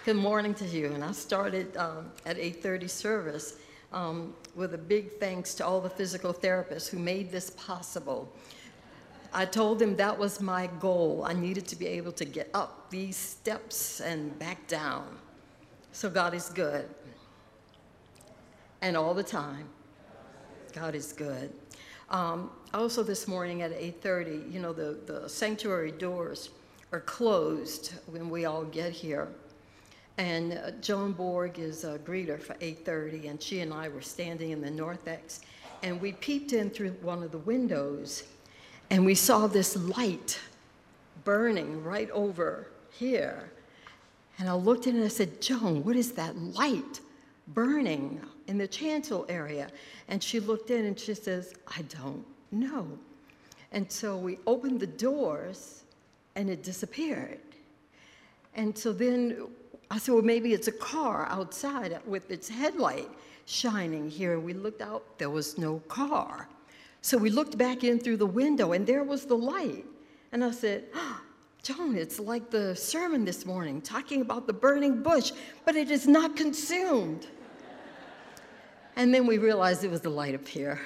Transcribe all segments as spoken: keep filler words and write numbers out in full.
Good morning to you. And I started um, at eight thirty service um, with a big thanks to all the physical therapists who made this possible. I told them that was my goal. I needed to be able to get up these steps and back down. So God is good. And all the time, God is good. Um, also this morning at eight thirty, you know, the, the sanctuary doors are closed when we all get here. And uh, Joan Borg is a greeter for eight thirty, and she and I were standing in the Northex, and we peeped in through one of the windows, and we saw this light burning right over here. And I looked in and I said, Joan, what is that light burning in the chancel area? And she looked in and she says, I don't know. And so we opened the doors and it disappeared. And so then I said, well, maybe it's a car outside with its headlight shining here. And we looked out, there was no car. So we looked back in through the window and there was the light. And I said, oh, Joan, it's like the sermon this morning talking about the burning bush, but it is not consumed. And then we realized it was the light up here.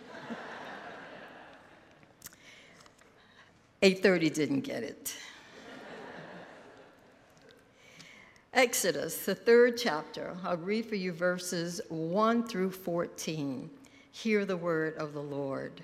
eight thirty didn't get it. Exodus, the third chapter. I'll read for you verses one through fourteen. Hear the word of the Lord.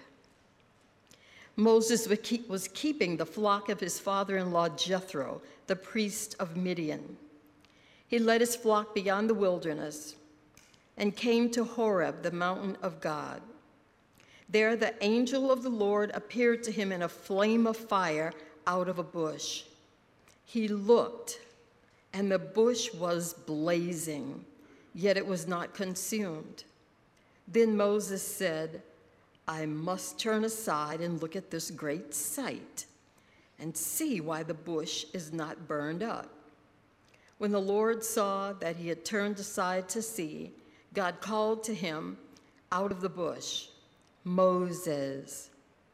Moses was keeping the flock of his father-in-law Jethro, the priest of Midian. He led his flock beyond the wilderness and came to Horeb, the mountain of God. There the angel of the Lord appeared to him in a flame of fire out of a bush. He looked, and the bush was blazing, yet it was not consumed. Then Moses said, I must turn aside and look at this great sight and see why the bush is not burned up. When the Lord saw that he had turned aside to see, God called to him out of the bush, Moses,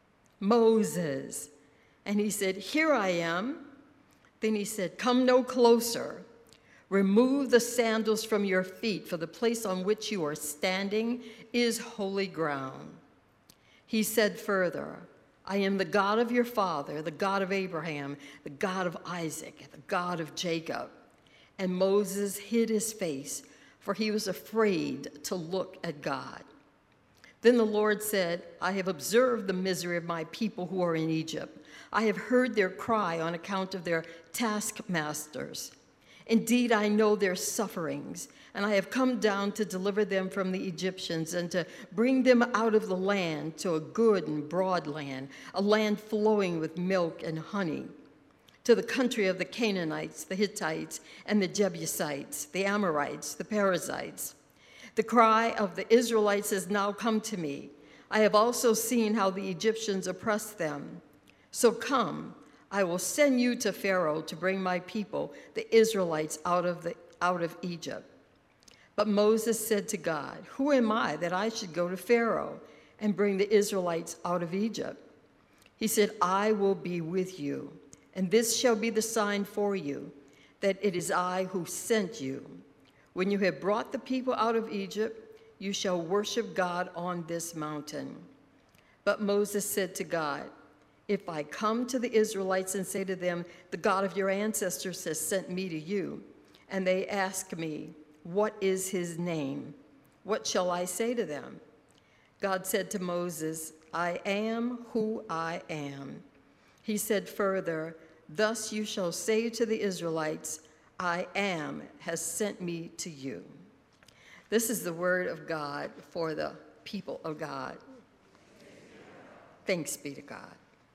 Moses. And he said, here I am. Then he said, come no closer. Remove the sandals from your feet, for the place on which you are standing is holy ground. He said further, I am the God of your father, the God of Abraham, the God of Isaac, the God of Jacob. And Moses hid his face, for he was afraid to look at God. Then the Lord said, I have observed the misery of my people who are in Egypt. I have heard their cry on account of their taskmasters. Indeed, I know their sufferings, and I have come down to deliver them from the Egyptians and to bring them out of the land to a good and broad land, a land flowing with milk and honey, to the country of the Canaanites, the Hittites, and the Jebusites, the Amorites, the Perizzites. The cry of the Israelites has now come to me. I have also seen how the Egyptians oppressed them. So come, I will send you to Pharaoh to bring my people, the Israelites, out of, the, out of Egypt. But Moses said to God, who am I that I should go to Pharaoh and bring the Israelites out of Egypt? He said, I will be with you, and this shall be the sign for you, that it is I who sent you. When you have brought the people out of Egypt, you shall worship God on this mountain. But Moses said to God, if I come to the Israelites and say to them, the God of your ancestors has sent me to you, and they ask me, what is his name? What shall I say to them? God said to Moses, I am who I am. He said further, thus you shall say to the Israelites, I am has sent me to you. This is the word of God for the people of God. Thanks be to God.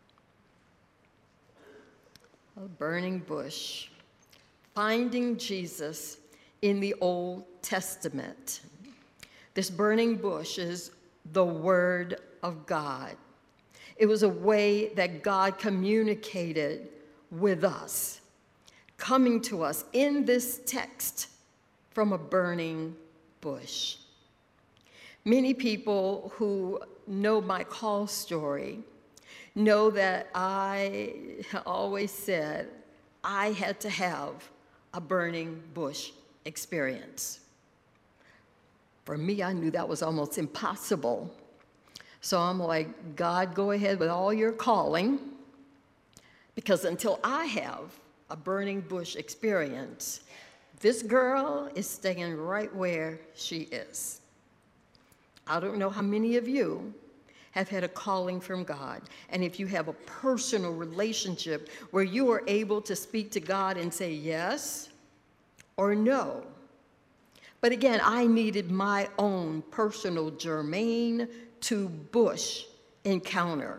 A burning bush. Finding Jesus in the Old Testament. This burning bush is the Word of God. It was a way that God communicated with us, coming to us in this text from a burning bush. Many people who know my call story know that I always said I had to have a burning bush experience. For me, I knew that was almost impossible. So I'm like, God, go ahead with all your calling, because until I have a burning bush experience, this girl is staying right where she is. I don't know how many of you have had a calling from God, and if you have a personal relationship where you are able to speak to God and say yes or no. But again, I needed my own personal germane to bush encounter.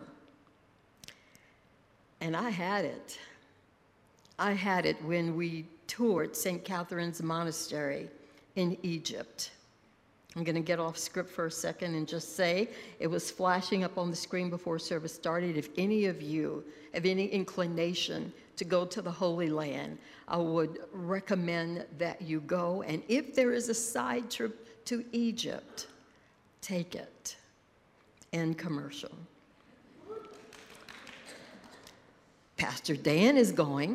And I had it. I had it when we toured Saint Catherine's Monastery in Egypt. I'm going to get off script for a second and just say it was flashing up on the screen before service started. If any of you have any inclination to go to the Holy Land, I would recommend that you go. And if there is a side trip to Egypt, take it. End commercial. Pastor Dan is going.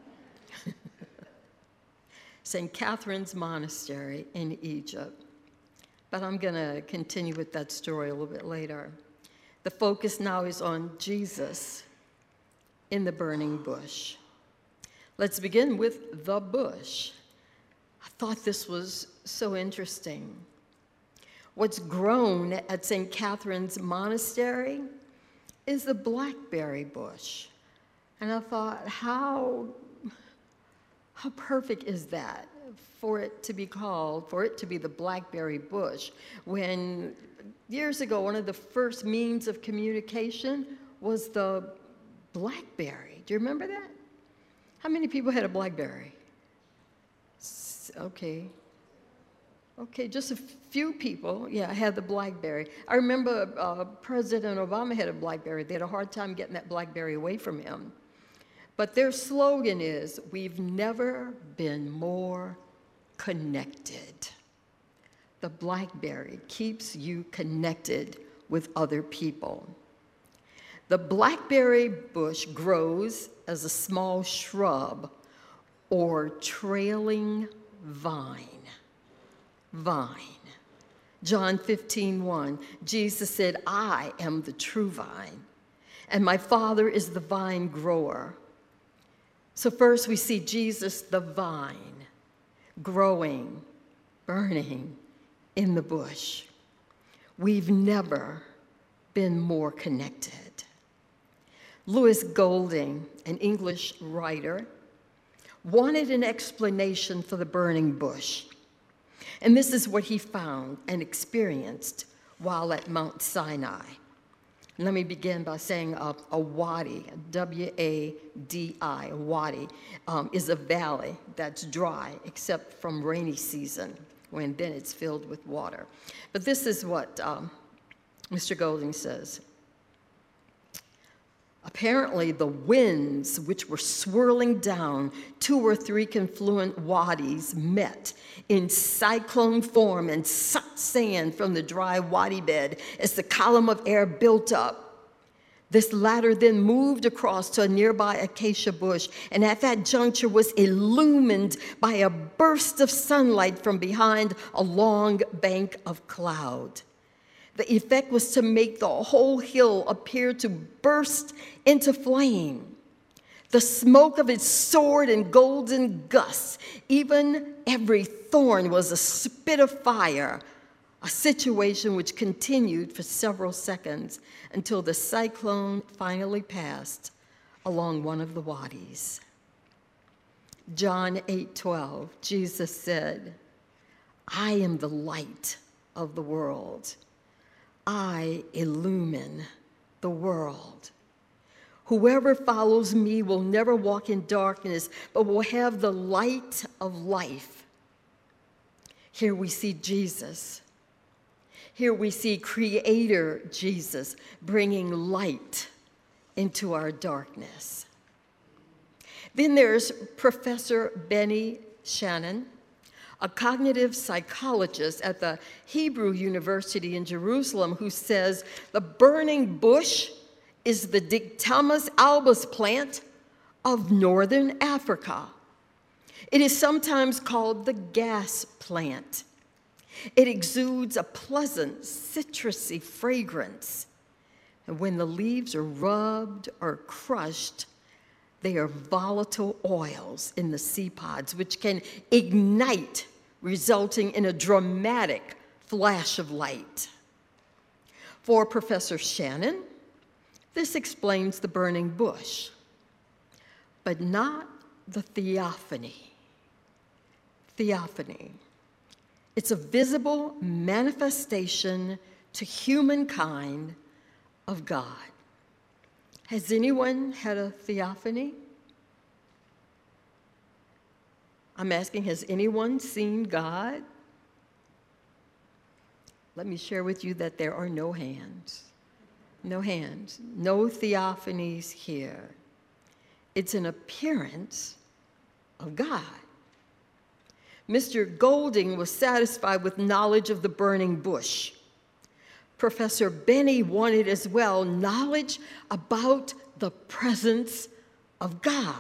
Saint Catherine's Monastery in Egypt. But I'm going to continue with that story a little bit later. The focus now is on Jesus in the burning bush. Let's begin with the bush. I thought this was so interesting. What's grown at Saint Catherine's Monastery is the blackberry bush. And I thought, how, how perfect is that for it to be called, for it to be the blackberry bush, when years ago, one of the first means of communication was the BlackBerry. Do you remember that? How many people had a BlackBerry? Okay. Okay, just a few people, yeah, had the BlackBerry. I remember uh, President Obama had a BlackBerry. They had a hard time getting that BlackBerry away from him. But their slogan is, we've never been more connected. The BlackBerry keeps you connected with other people. The blackberry bush grows as a small shrub or trailing vine. Vine. John fifteen one, Jesus said, I am the true vine, and my Father is the vine grower. So first we see Jesus, the vine, growing, burning in the bush. We've never been more connected. Lewis Golding, an English writer, wanted an explanation for the burning bush. And this is what he found and experienced while at Mount Sinai. Let me begin by saying uh, a wadi, W A D I, a wadi, um, is a valley that's dry except from rainy season, when then it's filled with water. But this is what um, Mister Golding says. Apparently, the winds which were swirling down two or three confluent wadis met in cyclone form and sucked sand from the dry wadi bed as the column of air built up. This latter then moved across to a nearby acacia bush, and at that juncture was illumined by a burst of sunlight from behind a long bank of cloud. The effect was to make the whole hill appear to burst into flame. The smoke of it soared in golden gusts. Even every thorn was a spit of fire, a situation which continued for several seconds until the cyclone finally passed along one of the wadis. John eight twelve, Jesus said, I am the light of the world. I illumine the world. Whoever follows me will never walk in darkness, but will have the light of life. Here we see Jesus. Here we see Creator Jesus bringing light into our darkness. Then there's Professor Benny Shannon, a cognitive psychologist at the Hebrew University in Jerusalem, who says the burning bush is the Dictamus albus plant of northern Africa. It is sometimes called the gas plant. It exudes a pleasant, citrusy fragrance. And when the leaves are rubbed or crushed, they are volatile oils in the seed pods, which can ignite, resulting in a dramatic flash of light. For Professor Shannon, this explains the burning bush, but not the theophany. Theophany. It's a visible manifestation to humankind of God. Has anyone had a theophany? I'm asking, has anyone seen God? Let me share with you that there are no hands. No hands. No theophanies here. It's an appearance of God. Mister Golding was satisfied with knowledge of the burning bush. Professor Benny wanted as well knowledge about the presence of God.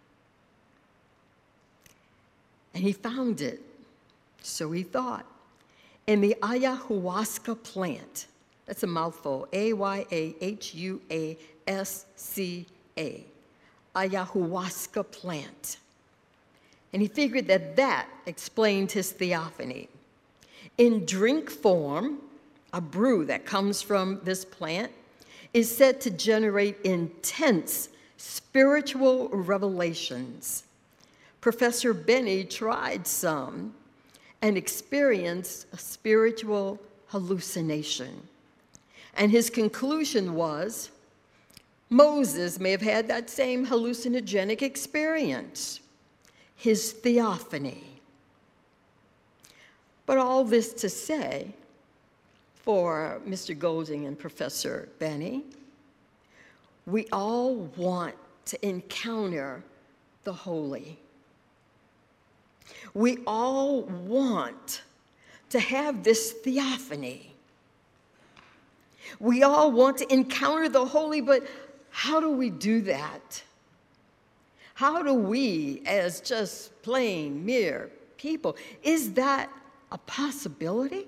And he found it, so he thought, in the ayahuasca plant. That's a mouthful, A Y A H U A S C A, ayahuasca plant. And he figured that that explained his theophany. In drink form, a brew that comes from this plant is said to generate intense spiritual revelations. Professor Benny tried some and experienced a spiritual hallucination. And his conclusion was, Moses may have had that same hallucinogenic experience, his theophany. But all this to say, for Mister Golding and Professor Benny, we all want to encounter the holy. We all want to have this theophany. We all want to encounter the holy, but how do we do that? How do we, as just plain, mere people, is that a possibility?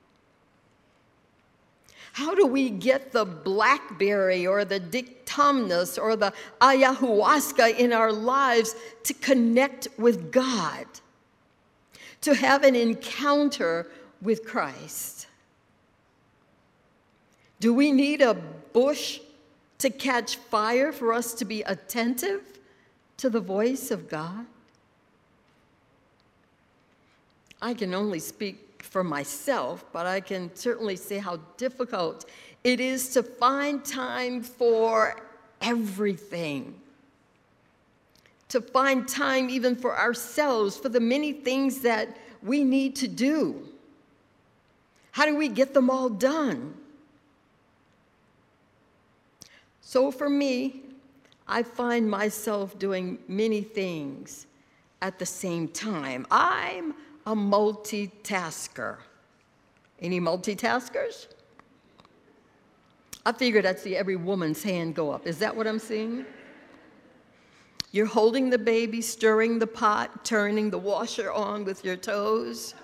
How do we get the blackberry or the dictamnus or the ayahuasca in our lives to connect with God, to have an encounter with Christ? Do we need a bush to catch fire for us to be attentive to the voice of God? I can only speak for myself, but I can certainly say how difficult it is to find time for everything. To find time even for ourselves, for the many things that we need to do. How do we get them all done? So for me, I find myself doing many things at the same time. I'm a multitasker. Any multitaskers? I figured I'd see every woman's hand go up. Is that what I'm seeing? You're holding the baby, stirring the pot, turning the washer on with your toes.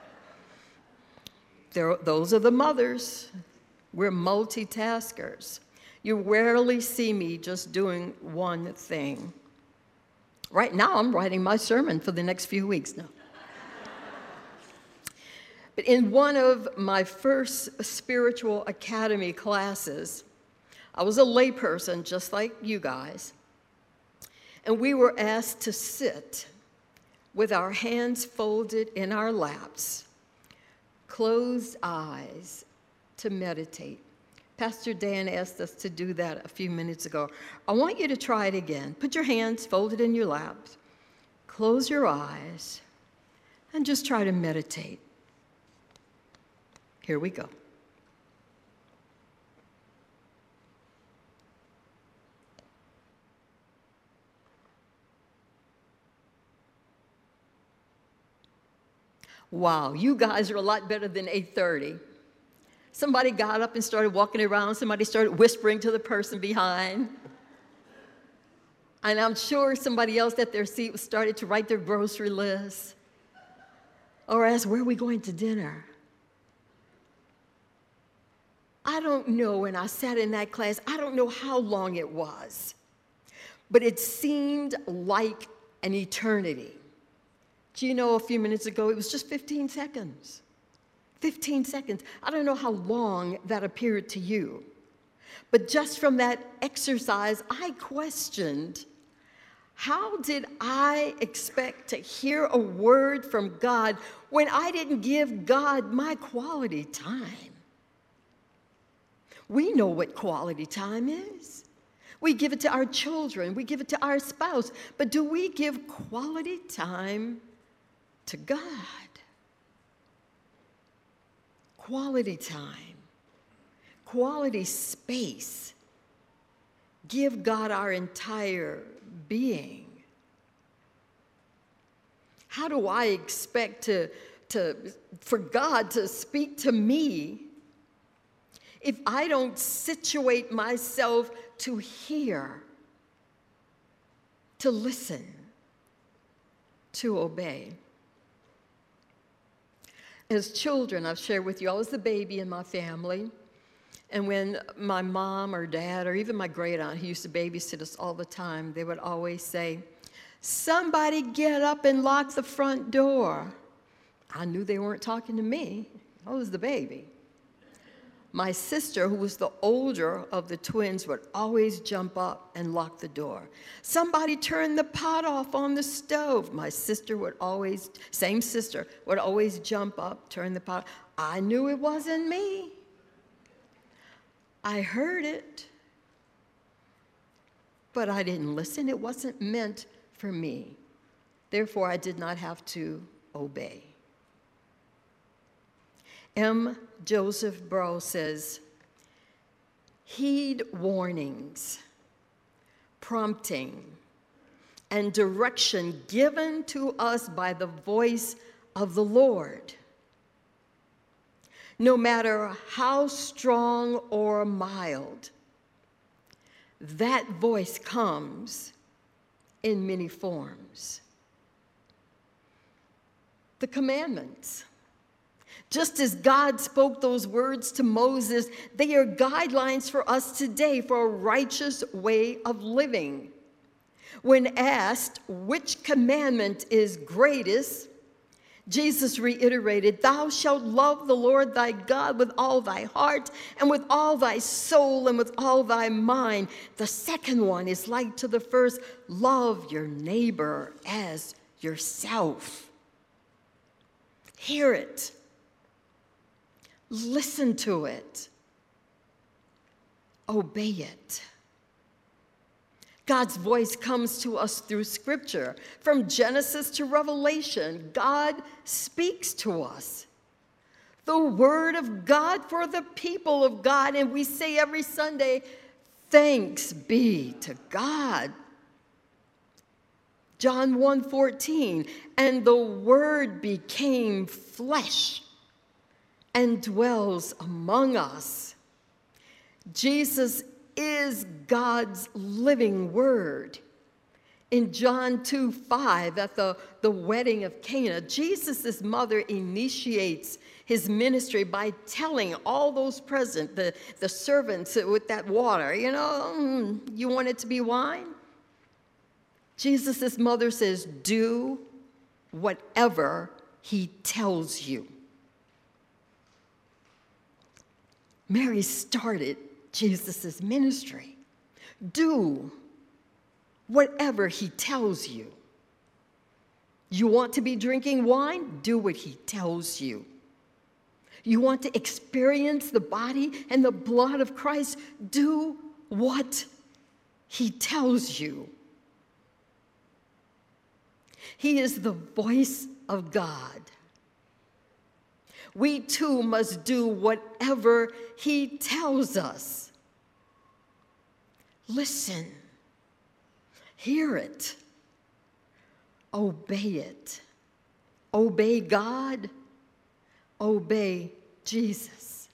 There, those are the mothers. We're multitaskers. You rarely see me just doing one thing. Right now, I'm writing my sermon for the next few weeks now. But in one of my first spiritual academy classes, I was a layperson just like you guys, and we were asked to sit with our hands folded in our laps, closed eyes, to meditate. Pastor Dan asked us to do that a few minutes ago. I want you to try it again. Put your hands folded in your laps, close your eyes, and just try to meditate. Here we go. Wow, you guys are a lot better than eight thirty. Somebody got up and started walking around. Somebody started whispering to the person behind. And I'm sure somebody else at their seat started to write their grocery list or ask, where are we going to dinner? I don't know, when I sat in that class, I don't know how long it was, but it seemed like an eternity. Do you know, a few minutes ago, it was just fifteen seconds. fifteen seconds. I don't know how long that appeared to you, but just from that exercise, I questioned, how did I expect to hear a word from God when I didn't give God my quality time? We know what quality time is. We give it to our children, we give it to our spouse, but do we give quality time to God? Quality time, quality space. Give God our entire being. How do I expect to, to, for God to speak to me if I don't situate myself to hear, to listen, to obey? As children, I've shared with you, I was the baby in my family. And when my mom or dad or even my great aunt, who used to babysit us all the time, they would always say, somebody get up and lock the front door. I knew they weren't talking to me. I was the baby. My sister, who was the older of the twins, would always jump up and lock the door. Somebody turn the pot off on the stove. My sister would always, same sister, would always jump up, turn the pot. I knew it wasn't me. I heard it, but I didn't listen. It wasn't meant for me. Therefore, I did not have to obey. M. Joseph Burrow says, heed warnings, prompting, and direction given to us by the voice of the Lord, no matter how strong or mild. That voice comes in many forms. The commandments. Just as God spoke those words to Moses, they are guidelines for us today for a righteous way of living. When asked which commandment is greatest, Jesus reiterated, thou shalt love the Lord thy God with all thy heart and with all thy soul and with all thy mind. The second one is like to the first, love your neighbor as yourself. Hear it. Listen to it. Obey it. God's voice comes to us through Scripture. From Genesis to Revelation, God speaks to us. The Word of God for the people of God. And we say every Sunday, thanks be to God. John one fourteen, and the Word became flesh and dwells among us. Jesus is God's living Word. In John two five, at the, the wedding of Cana, Jesus' mother initiates his ministry by telling all those present, the, the servants with that water, you know, mm, you want it to be wine? Jesus' mother says, do whatever he tells you. Mary started Jesus' ministry. Do whatever he tells you. You want to be drinking wine? Do what he tells you. You want to experience the body and the blood of Christ? Do what he tells you. He is the voice of God. We too must do whatever he tells us. Listen, hear it, obey it. Obey God, obey Jesus.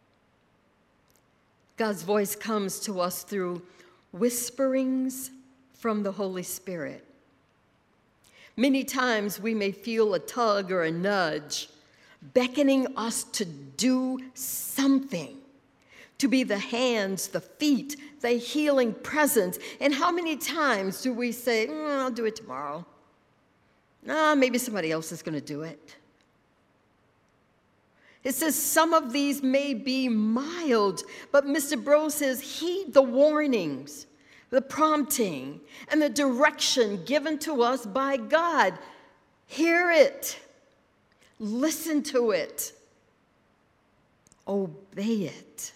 God's voice comes to us through whisperings from the Holy Spirit. Many times we may feel a tug or a nudge beckoning us to do something, to be the hands, the feet, the healing presence. And how many times do we say, mm, I'll do it tomorrow? Nah, maybe somebody else is going to do it. It says some of these may be mild, but Mister Bro says heed the warnings, the prompting, and the direction given to us by God. Hear it. Listen to it. Obey it.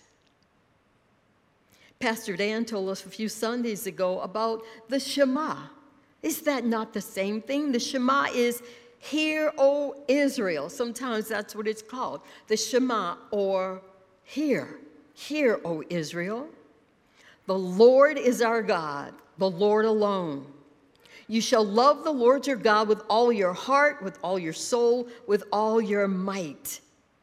Pastor Dan told us a few Sundays ago about the Shema. Is that not the same thing? The Shema is, hear, O Israel. Sometimes that's what it's called. The Shema, or hear. Hear, O Israel. The Lord is our God, the Lord alone. You shall love the Lord your God with all your heart, with all your soul, with all your might.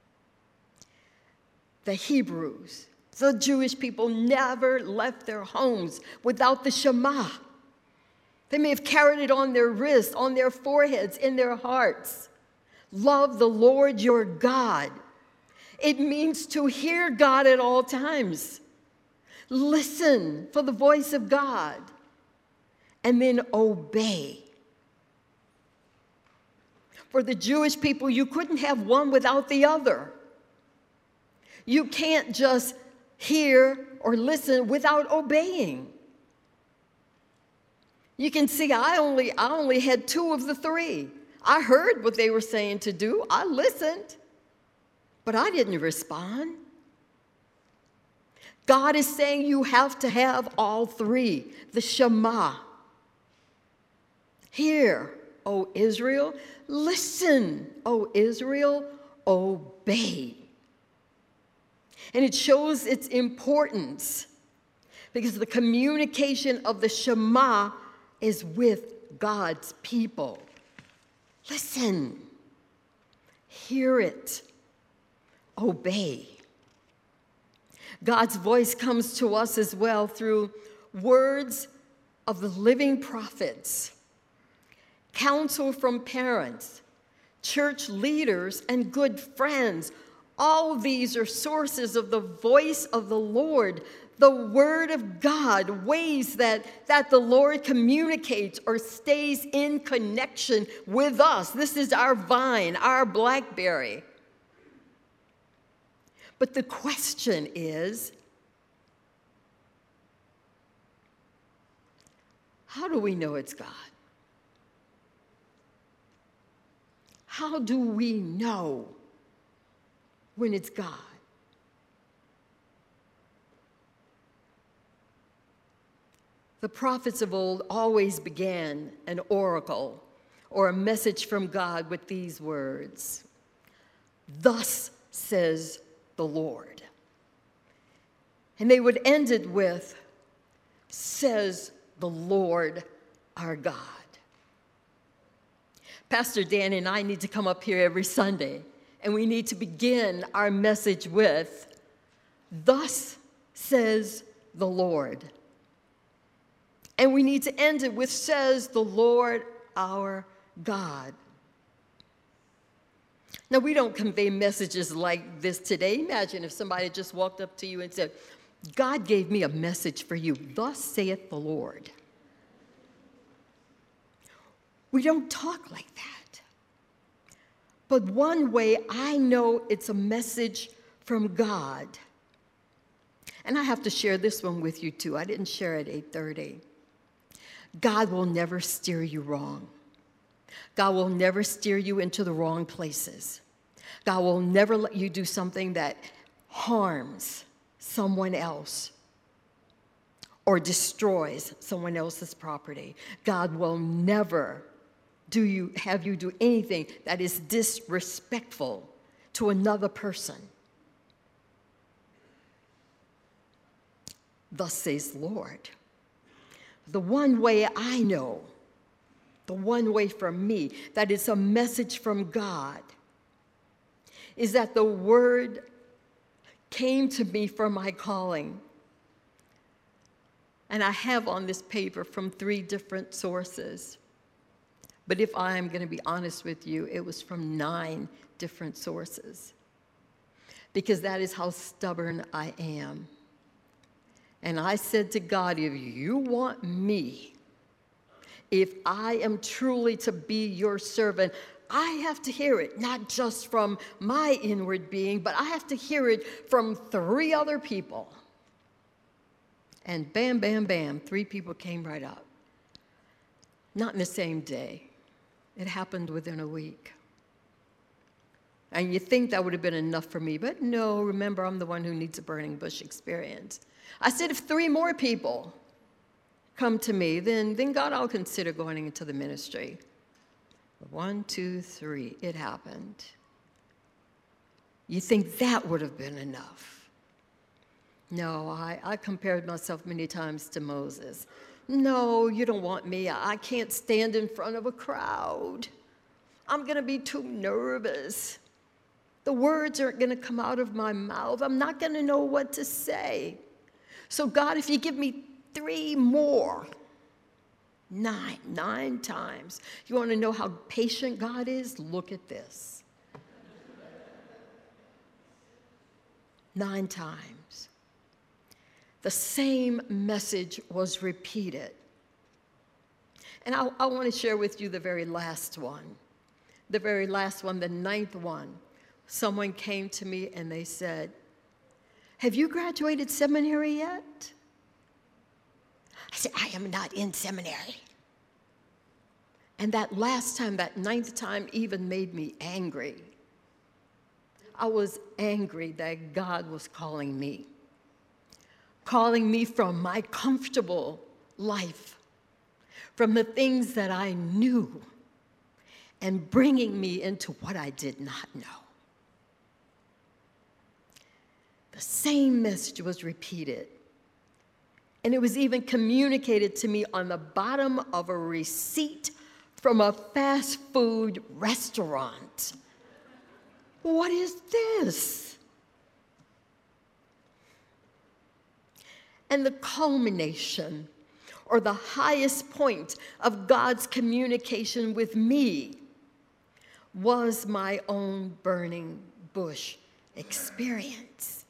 The Hebrews, the Jewish people, never left their homes without the Shema. They may have carried it on their wrists, on their foreheads, in their hearts. Love the Lord your God. It means to hear God at all times. Listen for the voice of God. And then obey. For the Jewish people, you couldn't have one without the other. You can't just hear or listen without obeying. You can see I only, I only had two of the three. I heard what they were saying to do. I listened, but I didn't respond. God is saying you have to have all three. The Shema. Hear, O Israel. Listen, O Israel. Obey. And it shows its importance because the communication of the Shema is with God's people. Listen. Hear it. Obey. God's voice comes to us as well through words of the living prophets, counsel from parents, church leaders, and good friends. All these are sources of the voice of the Lord, the Word of God, ways that, that the Lord communicates or stays in connection with us. This is our vine, our blackberry. But the question is, how do we know it's God? How do we know when it's God? The prophets of old always began an oracle or a message from God with these words: "Thus says the Lord." And they would end it with, "Says the Lord our God." Pastor Dan and I need to come up here every Sunday, and we need to begin our message with, "Thus says the Lord." And we need to end it with, "Says the Lord our God." Now, we don't convey messages like this today. Imagine if somebody just walked up to you and said, "God gave me a message for you. Thus saith the Lord." We don't talk like that. But one way I know it's a message from God, and I have to share this one with you too. I didn't share it at eight thirty. God will never steer you wrong. God will never steer you into the wrong places. God will never let you do something that harms someone else or destroys someone else's property. God will never do you, have you do anything that is disrespectful to another person. Thus says the Lord. The one way I know, the one way from me, that it's a message from God, is that the word came to me for my calling. And I have on this paper from three different sources. But if I am going to be honest with you, it was from nine different sources. Because that is how stubborn I am. And I said to God, if you want me, if I am truly to be your servant, I have to hear it, not just from my inward being, but I have to hear it from three other people. And bam, bam, bam, three people came right up. Not in the same day. It happened within a week. And you think that would have been enough for me, but no, remember, I'm the one who needs a burning bush experience. I said, if three more people come to me, then, then God, I'll consider going into the ministry. One, two, three, it happened. You think that would have been enough? No, I, I compared myself many times to Moses. No, you don't want me. I can't stand in front of a crowd. I'm going to be too nervous. The words aren't going to come out of my mouth. I'm not going to know what to say. So God, if you give me three more, nine, nine times. You want to know how patient God is? Look at this. Nine times. The same message was repeated. And I, I want to share with you the very last one. The very last one, the ninth one. Someone came to me and they said, have you graduated seminary yet? I said, I am not in seminary. And that last time, that ninth time, even made me angry. I was angry that God was calling me. Calling me from my comfortable life, from the things that I knew, and bringing me into what I did not know. The same message was repeated, and it was even communicated to me on the bottom of a receipt from a fast food restaurant. What is this? And the culmination, or the highest point of God's communication with me, was my own burning bush experience.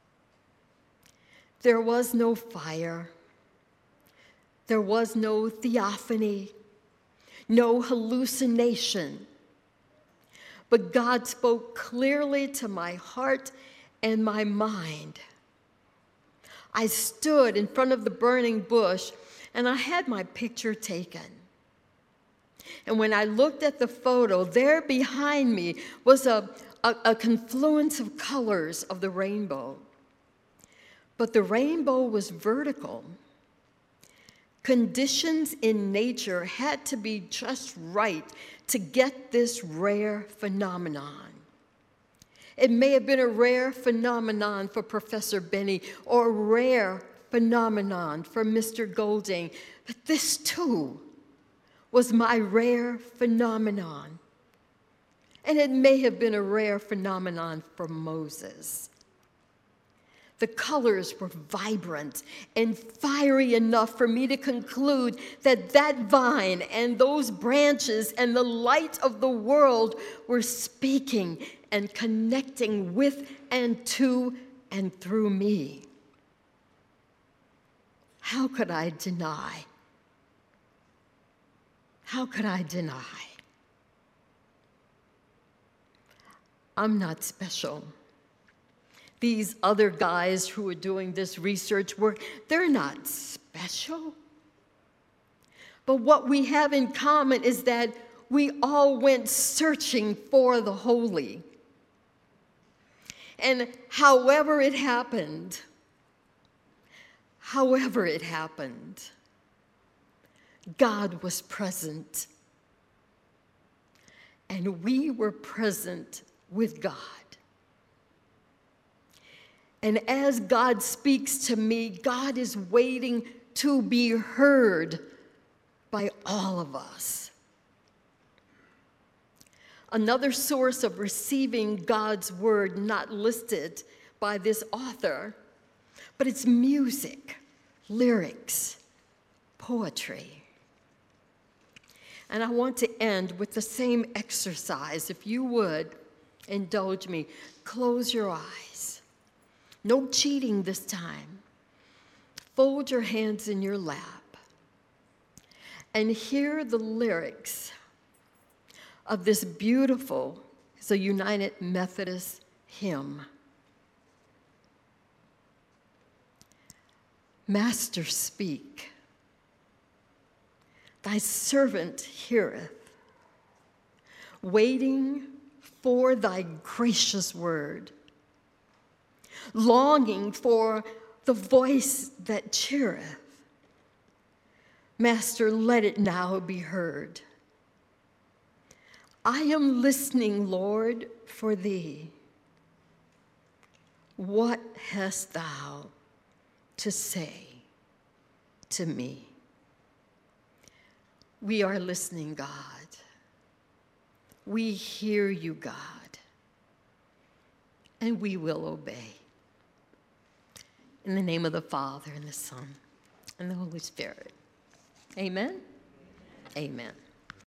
There was no fire. There was no theophany, no hallucination. But God spoke clearly to my heart and my mind. I stood in front of the burning bush, and I had my picture taken. And when I looked at the photo, there behind me was a, a, a confluence of colors of the rainbow. But the rainbow was vertical. Conditions in nature had to be just right to get this rare phenomenon. It may have been a rare phenomenon for Professor Benny or a rare phenomenon for Mister Golding, but this too was my rare phenomenon. And it may have been a rare phenomenon for Moses. The colors were vibrant and fiery enough for me to conclude that that vine and those branches and the light of the world were speaking and connecting with and to and through me. How could I deny? How could I deny? I'm not special. These other guys who are doing this research work, they're not special. But what we have in common is that we all went searching for the holy. And however it happened, however it happened, God was present. And we were present with God. And as God speaks to me, God is waiting to be heard by all of us. Another source of receiving God's word not listed by this author, but it's music. lyrics, poetry. And I want to end with the same exercise. If you would indulge me, close your eyes. No cheating this time. Fold your hands in your lap and hear the lyrics of this beautiful, it's a United Methodist hymn. Master, speak. Thy servant heareth, waiting for thy gracious word, longing for the voice that cheereth. Master, let it now be heard. I am listening, Lord, for thee. What hast thou to say to me? We are listening, God. We hear you, God, and we will obey. In the name of the Father, and the Son, and the Holy Spirit. Amen? Amen.